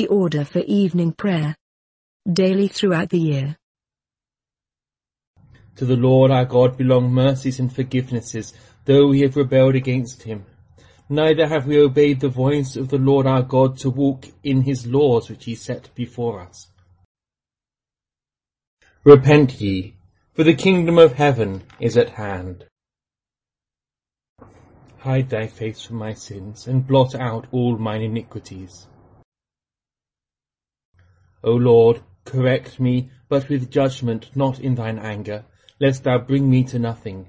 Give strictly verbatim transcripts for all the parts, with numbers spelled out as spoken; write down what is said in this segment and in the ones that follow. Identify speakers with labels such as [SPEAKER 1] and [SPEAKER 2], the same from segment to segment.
[SPEAKER 1] order for evening prayer. Daily throughout the year.
[SPEAKER 2] To the Lord our God belong mercies and forgivenesses, though we have rebelled against him. Neither have we obeyed the voice of the Lord our God to walk in his laws which he set before us. Repent ye, for the kingdom of heaven is at hand. Hide thy face from my sins, and blot out all mine iniquities. O Lord, correct me, but with judgment, not in thine anger, lest thou bring me to nothing.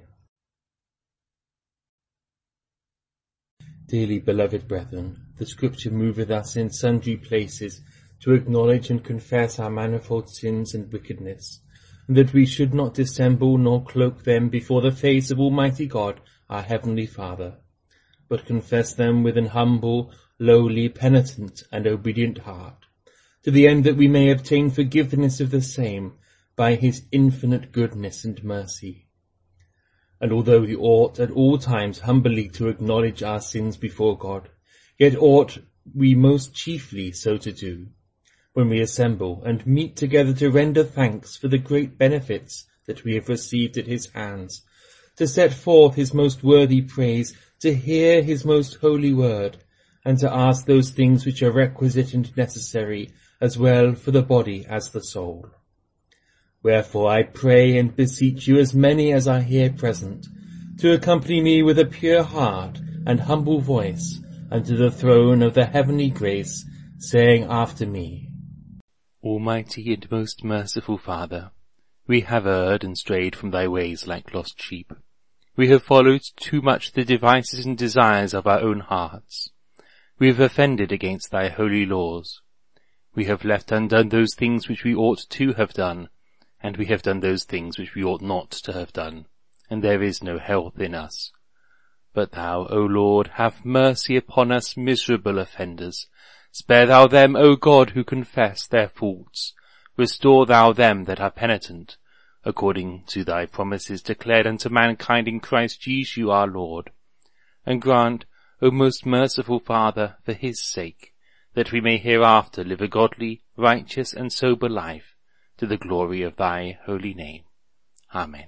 [SPEAKER 2] Dearly beloved brethren, the Scripture moveth us in sundry places to acknowledge and confess our manifold sins and wickedness, and that we should not dissemble nor cloak them before the face of Almighty God, our Heavenly Father, but confess them with an humble, lowly, penitent, and obedient heart, to the end that we may obtain forgiveness of the same by his infinite goodness and mercy. And although we ought at all times humbly to acknowledge our sins before God, yet ought we most chiefly so to do, when we assemble and meet together to render thanks for the great benefits that we have received at his hands, to set forth his most worthy praise, to hear his most holy word, and to ask those things which are requisite and necessary, as well for the body as the soul. Wherefore I pray and beseech you, as many as are here present, to accompany me with a pure heart and humble voice unto the throne of the heavenly grace, saying after me,
[SPEAKER 3] Almighty and most merciful Father, we have erred and strayed from thy ways like lost sheep. We have followed too much the devices and desires of our own hearts. We have offended against thy holy laws. We have left undone those things which we ought to have done, and we have done those things which we ought not to have done, and there is no health in us. But thou, O Lord, have mercy upon us miserable offenders. Spare thou them, O God, who confess their faults. Restore thou them that are penitent, according to thy promises declared unto mankind in Christ Jesus our Lord. And grant, O most merciful Father, for his sake, that we may hereafter live a godly, righteous, and sober life, to the glory of thy holy name. Amen.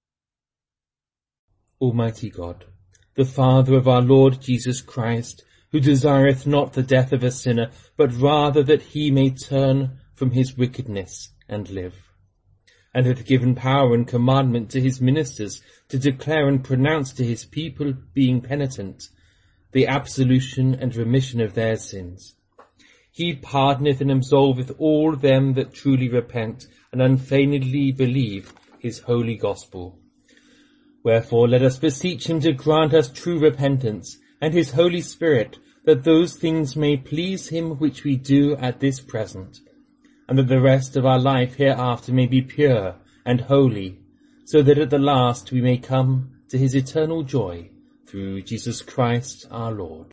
[SPEAKER 2] Almighty God, the Father of our Lord Jesus Christ, who desireth not the death of a sinner, but rather that he may turn from his wickedness and live, and hath given power and commandment to his ministers to declare and pronounce to his people, being penitent, the absolution and remission of their sins. He pardoneth and absolveth all them that truly repent and unfeignedly believe his holy gospel. Wherefore let us beseech him to grant us true repentance, and his Holy Spirit, that those things may please him which we do at this present, and that the rest of our life hereafter may be pure and holy, so that at the last we may come to his eternal joy, through Jesus Christ our Lord.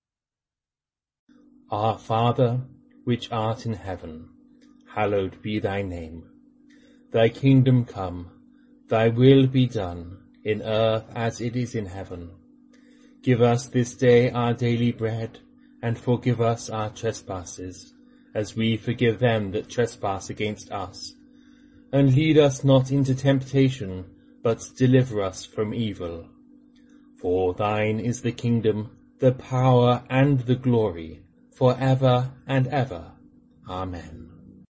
[SPEAKER 2] Our Father, which art in heaven, hallowed be thy name. Thy kingdom come, thy will be done, in earth as it is in heaven. Give us this day our daily bread, and forgive us our trespasses, as we forgive them that trespass against us. And lead us not into temptation, but deliver us from evil. For thine is the kingdom, the power, and the glory, for ever and ever. Amen.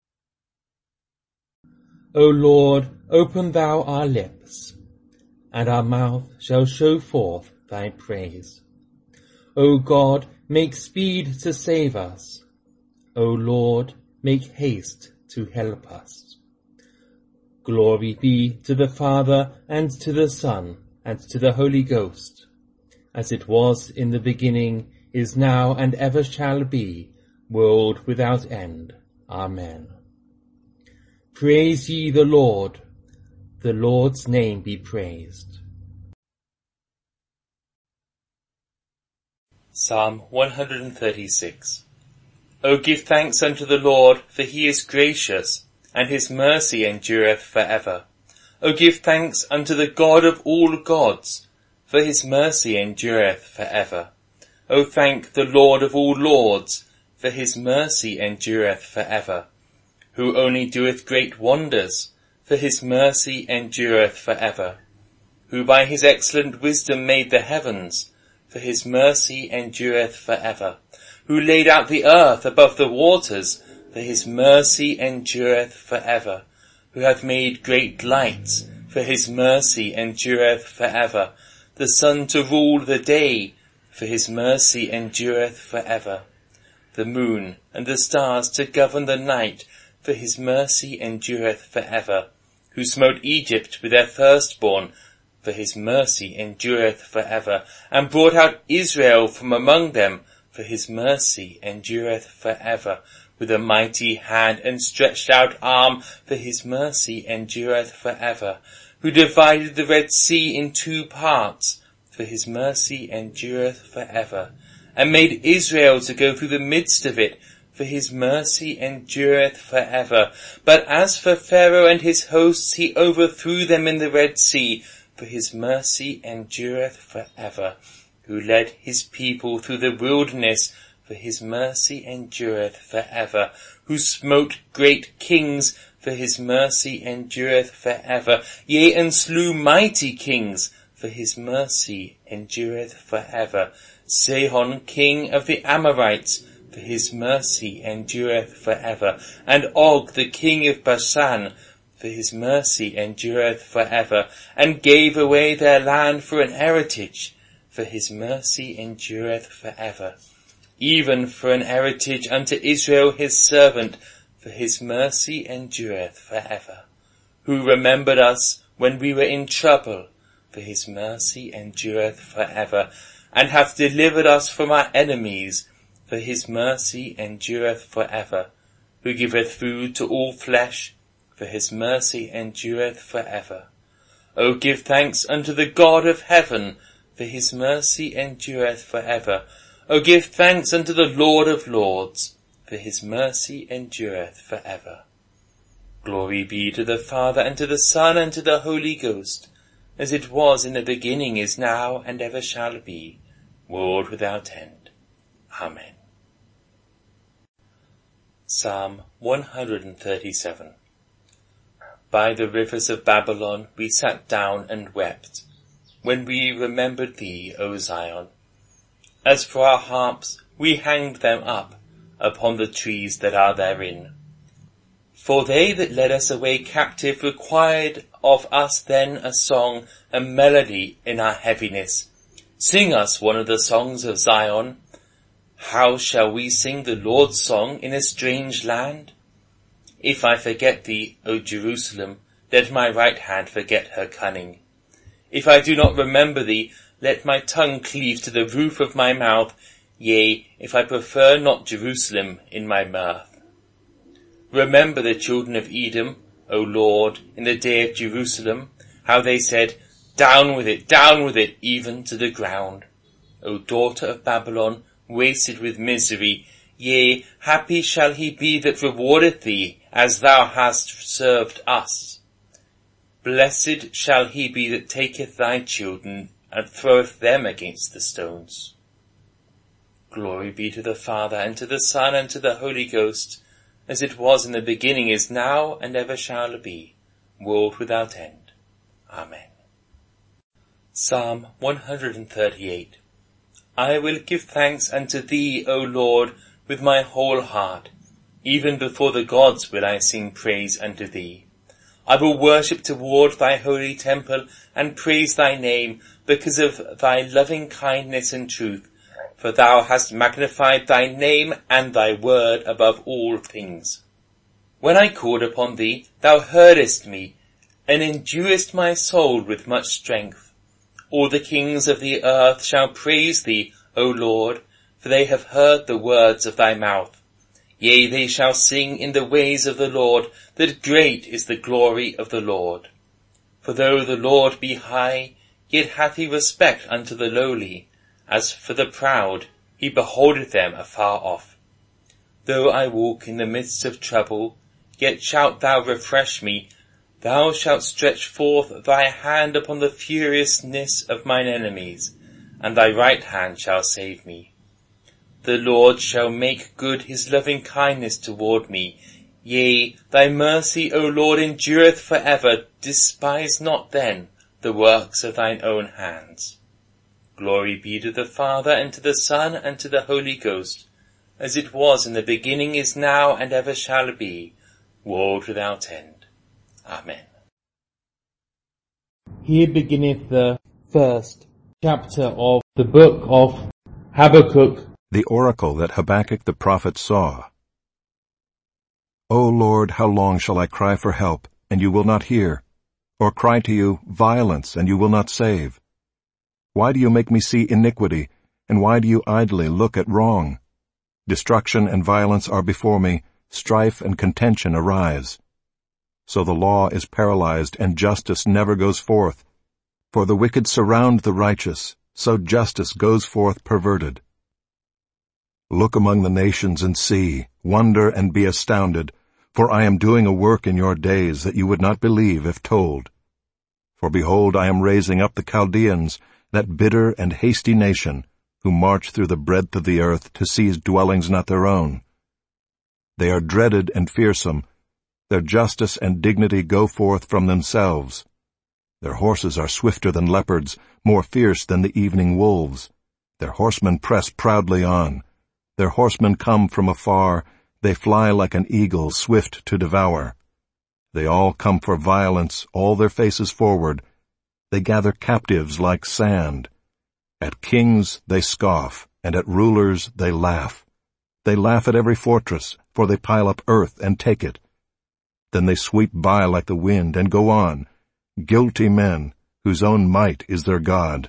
[SPEAKER 2] O Lord, open thou our lips, and our mouth shall show forth thy praise. O God, make speed to save us. O Lord, make haste to help us. Glory be to the Father, and to the Son, and to the Holy Ghost, as it was in the beginning, is now, and ever shall be, world without end. Amen. Praise ye the Lord. The Lord's name be praised.
[SPEAKER 3] Psalm one hundred thirty-six. O give thanks unto the Lord, for he is gracious, and his mercy endureth for ever. O give thanks unto the God of all gods, for his mercy endureth for ever. O thank the Lord of all lords, for his mercy endureth for ever. Who only doeth great wonders, for his mercy endureth for ever. Who by his excellent wisdom made the heavens, for his mercy endureth for ever. Who laid out the earth above the waters, for his mercy endureth for ever. Who hath made great lights, for his mercy endureth for ever. The sun to rule the day, for his mercy endureth for ever. The moon and the stars to govern the night, for his mercy endureth for ever. Who smote Egypt with their firstborn, for his mercy endureth for ever. And brought out Israel from among them, for his mercy endureth for ever. With a mighty hand and stretched out arm, for his mercy endureth for ever. Who divided the Red Sea in two parts, for his mercy endureth for ever. And made Israel to go through the midst of it, for his mercy endureth for ever. But as for Pharaoh and his hosts, he overthrew them in the Red Sea, for his mercy endureth for ever. Who led his people through the wilderness, for his mercy endureth for ever. Who smote great kings, for his mercy endureth for ever. Yea, and slew mighty kings, for his mercy endureth for ever. Sihon, king of the Amorites, for his mercy endureth for ever. And Og, the king of Bashan, for his mercy endureth for ever. And gave away their land for an heritage, for his mercy endureth for ever. Even for an heritage unto Israel his servant, for his mercy endureth for ever. Who remembered us when we were in trouble, for his mercy endureth for ever. And hath delivered us from our enemies, for his mercy endureth for ever. Who giveth food to all flesh, for his mercy endureth for ever. O give thanks unto the God of heaven, for his mercy endureth for ever. O give thanks unto the Lord of lords, for his mercy endureth for ever. Glory be to the Father, and to the Son, and to the Holy Ghost, as it was in the beginning, is now, and ever shall be, world without end. Amen. Psalm one hundred thirty-seven. By the rivers of Babylon we sat down and wept, when we remembered thee, O Zion. As for our harps, we hanged them up upon the trees that are therein. For they that led us away captive required of us then a song, a melody in our heaviness. Sing us one of the songs of Zion. How shall we sing the Lord's song in a strange land? If I forget thee, O Jerusalem, let my right hand forget her cunning. If I do not remember thee, let my tongue cleave to the roof of my mouth, yea, if I prefer not Jerusalem in my mirth. Remember the children of Edom, O Lord, in the day of Jerusalem, how they said, Down with it, down with it, even to the ground. O daughter of Babylon, wasted with misery, yea, happy shall he be that rewardeth thee, as thou hast served us. Blessed shall he be that taketh thy children, and throweth them against the stones. Glory be to the Father, and to the Son, and to the Holy Ghost, as it was in the beginning, is now, and ever shall be, world without end. Amen. Psalm one hundred thirty-eight. I will give thanks unto thee, O Lord, with my whole heart. Even before the gods will I sing praise unto thee. I will worship toward thy holy temple, and praise thy name, because of thy loving kindness and truth. For thou hast magnified thy name and thy word above all things. When I called upon thee, thou heardest me, and enduest my soul with much strength. All the kings of the earth shall praise thee, O Lord, for they have heard the words of thy mouth. Yea, they shall sing in the ways of the Lord, that great is the glory of the Lord. For though the Lord be high, yet hath he respect unto the lowly. As for the proud, he beholdeth them afar off. Though I walk in the midst of trouble, yet shalt thou refresh me. Thou shalt stretch forth thy hand upon the furiousness of mine enemies, and thy right hand shall save me. The Lord shall make good his loving kindness toward me. Yea, thy mercy, O Lord, endureth for ever. Despise not then the works of thine own hands. Glory be to the Father, and to the Son, and to the Holy Ghost, as it was in the beginning, is now, and ever shall be, world without end. Amen.
[SPEAKER 2] Here beginneth the first chapter of the book of Habakkuk.
[SPEAKER 4] The oracle that Habakkuk the prophet saw. O Lord, how long shall I cry for help, and you will not hear, or cry to you, violence, and you will not save? Why do you make me see iniquity, and why do you idly look at wrong? Destruction and violence are before me, strife and contention arise. So the law is paralyzed, and justice never goes forth. For the wicked surround the righteous, so justice goes forth perverted. Look among the nations and see, wonder and be astounded, for I am doing a work in your days that you would not believe if told. For behold, I am raising up the Chaldeans, that bitter and hasty nation, who march through the breadth of the earth to seize dwellings not their own. They are dreaded and fearsome. Their justice and dignity go forth from themselves. Their horses are swifter than leopards, more fierce than the evening wolves. Their horsemen press proudly on. Their horsemen come from afar, they fly like an eagle swift to devour. They all come for violence, all their faces forward. They gather captives like sand. At kings they scoff, and at rulers they laugh. They laugh at every fortress, for they pile up earth and take it. Then they sweep by like the wind and go on, guilty men, whose own might is their God.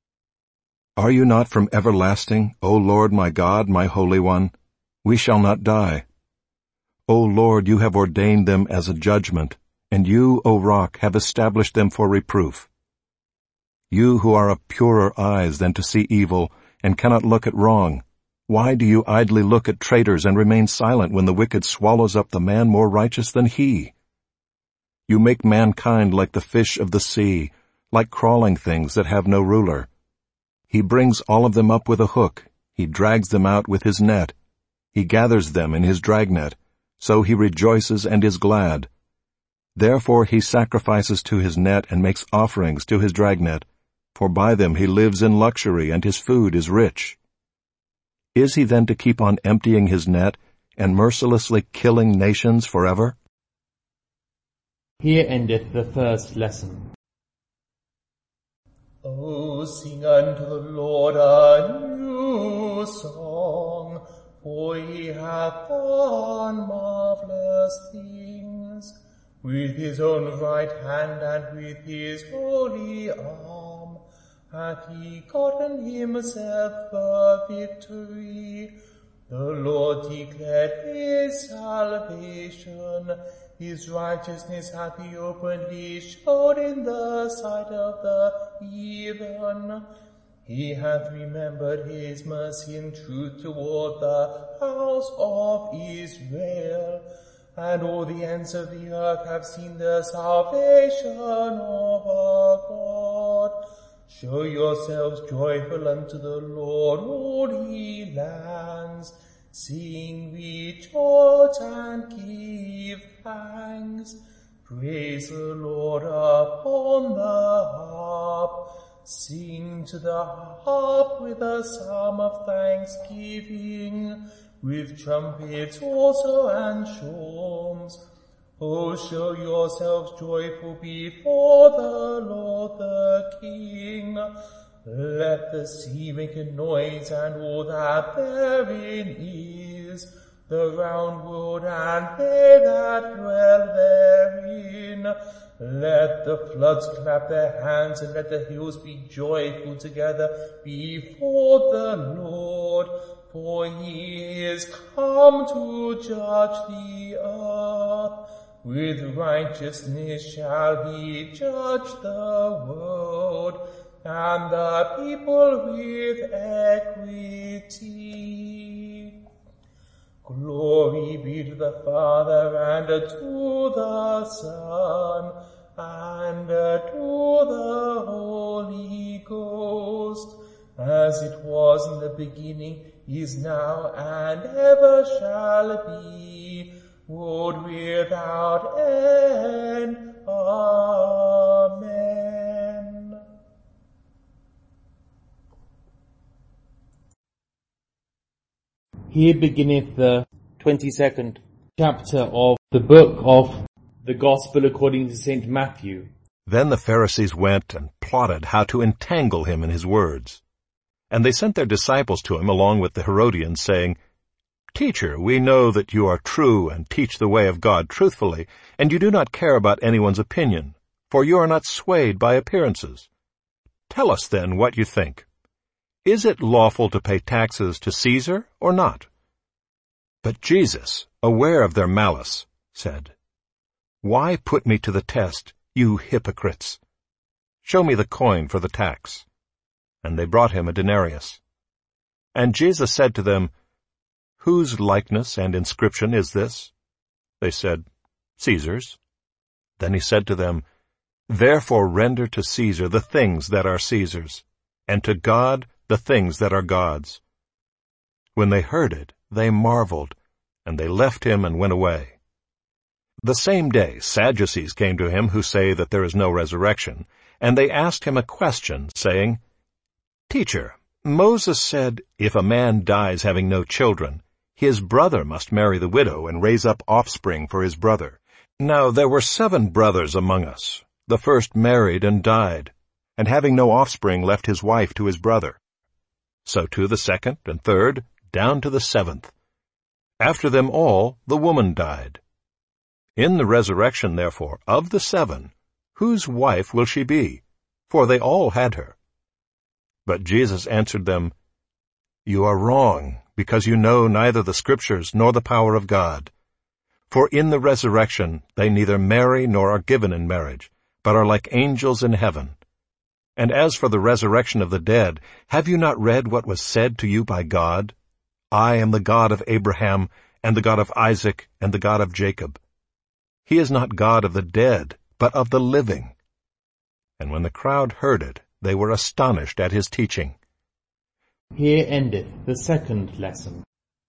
[SPEAKER 4] Are you not from everlasting, O Lord my God, my Holy One? We shall not die. O Lord, you have ordained them as a judgment, and you, O Rock, have established them for reproof. You who are of purer eyes than to see evil, and cannot look at wrong, why do you idly look at traitors and remain silent when the wicked swallows up the man more righteous than he? You make mankind like the fish of the sea, like crawling things that have no ruler. He brings all of them up with a hook. He drags them out with his net. He gathers them in his dragnet. So he rejoices and is glad. Therefore he sacrifices to his net and makes offerings to his dragnet, for by them he lives in luxury and his food is rich. Is he then to keep on emptying his net and mercilessly killing nations forever?
[SPEAKER 2] Here endeth the first lesson.
[SPEAKER 5] O sing unto the Lord a new song, for he hath done marvelous things. With his own right hand and with his holy arm hath he gotten himself a victory. The Lord declared his salvation. His righteousness hath he openly showed in the sight of the heathen. He hath remembered his mercy and truth toward the house of Israel. And all the ends of the earth have seen the salvation of our God. Show yourselves joyful unto the Lord, all ye lands. Sing, rejoice, and give thanks. Praise the Lord upon the harp. Sing to the harp with a psalm of thanksgiving, with trumpets also and shawms. O show yourselves joyful before the Lord the King. Let the sea make a noise and all that therein is, the round world and they that dwell therein. Let the floods clap their hands and let the hills be joyful together before the Lord, for he is come to judge the earth. With righteousness shall he judge the world, and the people with equity. Glory be to the Father, and to the Son, and to the Holy Ghost, as as it was in the beginning, is now, and ever shall be, world without end. Amen.
[SPEAKER 2] Here beginneth the twenty-second chapter of the book of the Gospel according to Saint Matthew.
[SPEAKER 4] Then the Pharisees went and plotted how to entangle him in his words. And they sent their disciples to him along with the Herodians, saying, Teacher, we know that you are true and teach the way of God truthfully, and you do not care about anyone's opinion, for you are not swayed by appearances. Tell us then what you think. Is it lawful to pay taxes to Caesar or not? But Jesus, aware of their malice, said, Why put me to the test, you hypocrites? Show me the coin for the tax. And they brought him a denarius. And Jesus said to them, Whose likeness and inscription is this? They said, Caesar's. Then he said to them, Therefore render to Caesar the things that are Caesar's, and to God the things that are God's. When they heard it, they marveled, and they left him and went away. The same day Sadducees came to him who say that there is no resurrection, and they asked him a question, saying, Teacher, Moses said, If a man dies having no children, his brother must marry the widow and raise up offspring for his brother. Now there were seven brothers among us. The first married and died, and having no offspring left his wife to his brother. So too the second and third, down to the seventh. After them all, the woman died. In the resurrection, therefore, of the seven, whose wife will she be? For they all had her. But Jesus answered them, You are wrong, because you know neither the Scriptures nor the power of God. For in the resurrection they neither marry nor are given in marriage, but are like angels in heaven. And as for the resurrection of the dead, have you not read what was said to you by God? I am the God of Abraham, and the God of Isaac, and the God of Jacob. He is not God of the dead, but of the living. And when the crowd heard it, they were astonished at his teaching.
[SPEAKER 2] Here endeth the second lesson.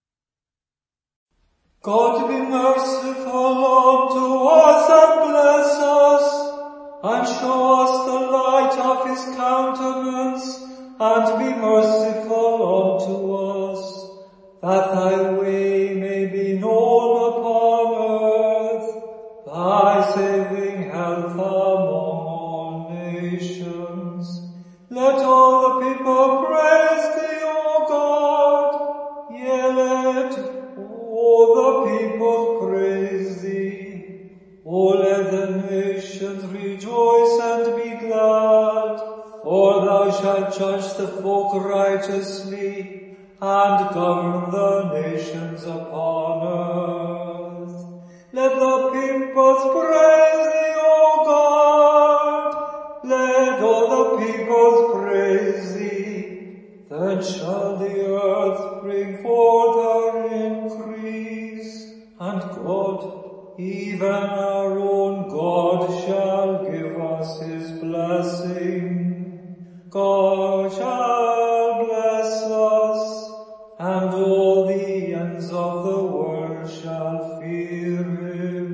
[SPEAKER 6] God be merciful unto us and bless us, and show us the light of his countenance, and be merciful unto us, that thy way may be known upon earth, thy saving health among all nations. Let all the people praise thee, O God. Yea, let all the people praise thee. O let the nations rejoice and be glad. For thou shalt judge the folk righteously, and govern the nations upon earth. Let the peoples praise thee, O God. Let all the peoples praise thee. Then shall the earth bring forth her increase, and God, even our own God, shall give us his blessing. God shall bless us, and all the ends of the world shall fear him.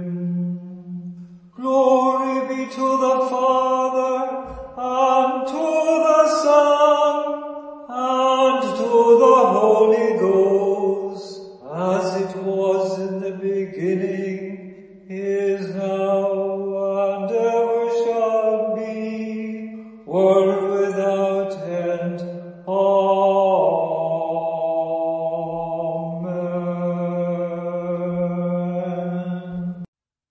[SPEAKER 6] Glory be to the Father, and to the Son, and to the Holy Ghost, as it was in the beginning, is now, and ever shall be, world without end. Amen.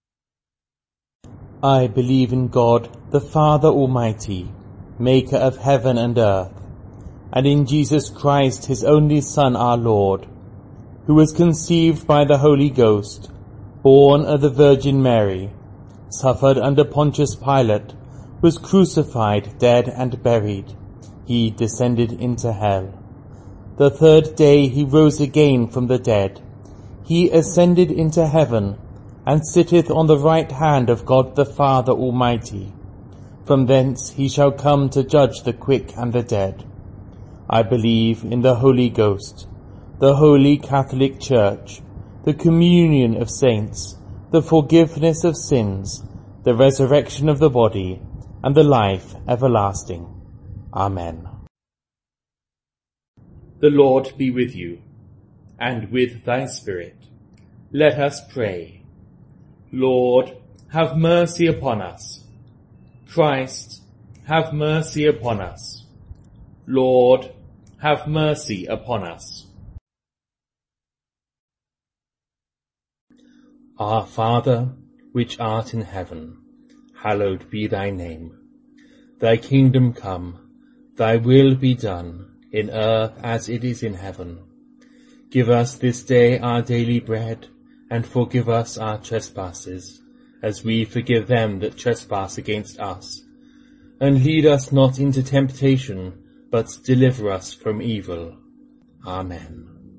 [SPEAKER 2] I believe in God, the Father Almighty, maker of heaven and earth, and in Jesus Christ, his only Son, our Lord, who was conceived by the Holy Ghost, born of the Virgin Mary, suffered under Pontius Pilate, was crucified, dead, and buried. He descended into hell. The third day he rose again from the dead. He ascended into heaven, and sitteth on the right hand of God the Father Almighty. From thence he shall come to judge the quick and the dead. I believe in the Holy Ghost, the Holy Catholic Church, the communion of saints, the forgiveness of sins, the resurrection of the body, and the life everlasting. Amen. The Lord be with you, and with thy spirit. Let us pray. Lord, have mercy upon us. Christ, have mercy upon us. Lord, have mercy upon us. Our Father, which art in heaven, hallowed be thy name. Thy kingdom come, thy will be done, in earth as it is in heaven. Give us this day our daily bread, and forgive us our trespasses, as we forgive them that trespass against us. And lead us not into temptation, but deliver us from evil. Amen.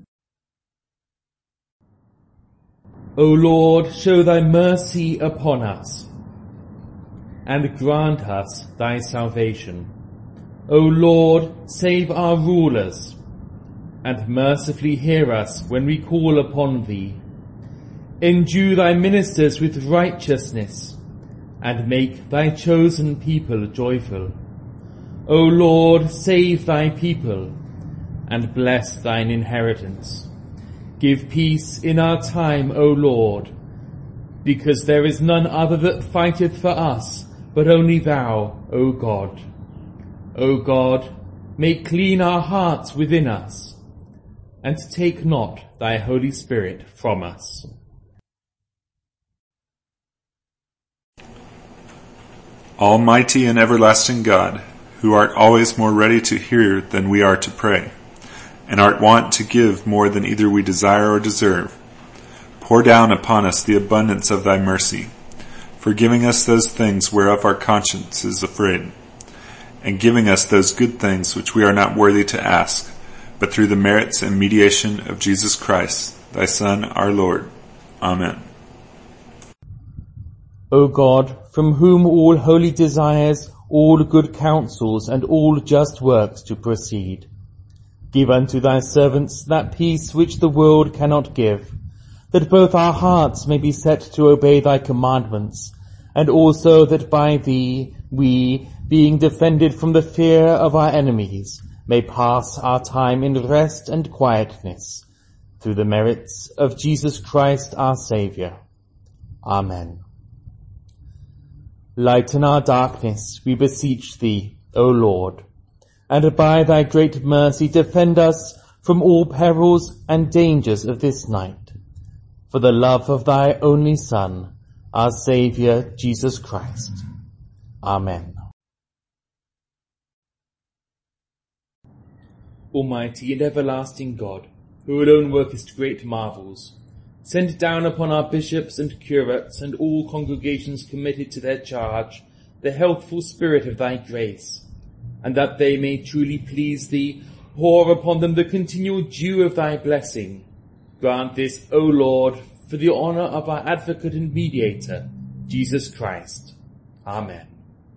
[SPEAKER 2] O Lord, show thy mercy upon us, and grant us thy salvation. O Lord, save our rulers, and mercifully hear us when we call upon thee. Endue thy ministers with righteousness, and make thy chosen people joyful. O Lord, save thy people, and bless thine inheritance. Give peace in our time, O Lord, because there is none other that fighteth for us, but only thou, O God. O God, make clean our hearts within us, and take not thy Holy Spirit from us.
[SPEAKER 7] Almighty and everlasting God, who art always more ready to hear than we are to pray, and art wont to give more than either we desire or deserve, pour down upon us the abundance of thy mercy, forgiving us those things whereof our conscience is afraid, and giving us those good things which we are not worthy to ask, but through the merits and mediation of Jesus Christ, thy Son, our Lord. Amen.
[SPEAKER 2] O God, from whom all holy desires, all good counsels, and all just works to proceed, give unto thy servants that peace which the world cannot give, that both our hearts may be set to obey thy commandments, and also that by thee we, being defended from the fear of our enemies, may pass our time in rest and quietness, through the merits of Jesus Christ our Saviour. Amen. Lighten our darkness, we beseech thee, O Lord, and by thy great mercy defend us from all perils and dangers of this night, for the love of thy only Son, our Saviour, Jesus Christ. Amen. Almighty and everlasting God, who alone workest great marvels, send down upon our bishops and curates and all congregations committed to their charge the healthful spirit of thy grace, and that they may truly please thee, pour upon them the continual dew of thy blessing. Grant this, O Lord, for the honour of our advocate and mediator, Jesus Christ. Amen.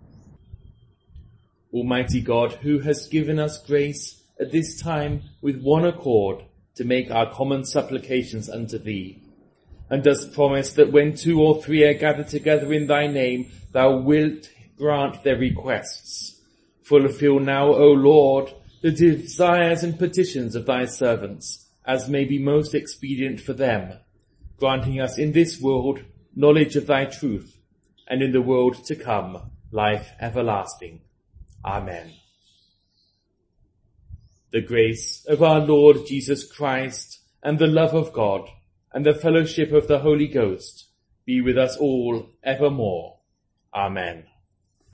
[SPEAKER 2] Almighty God, who hast given us grace at this time with one accord to make our common supplications unto thee, and dost promise that when two or three are gathered together in thy name, thou wilt grant their requests. Fulfill now, O Lord, the desires and petitions of thy servants, as may be most expedient for them, granting us in this world knowledge of thy truth, and in the world to come life everlasting. Amen. The grace of our Lord Jesus Christ, and the love of God, and the fellowship of the Holy Ghost be with us all evermore. Amen.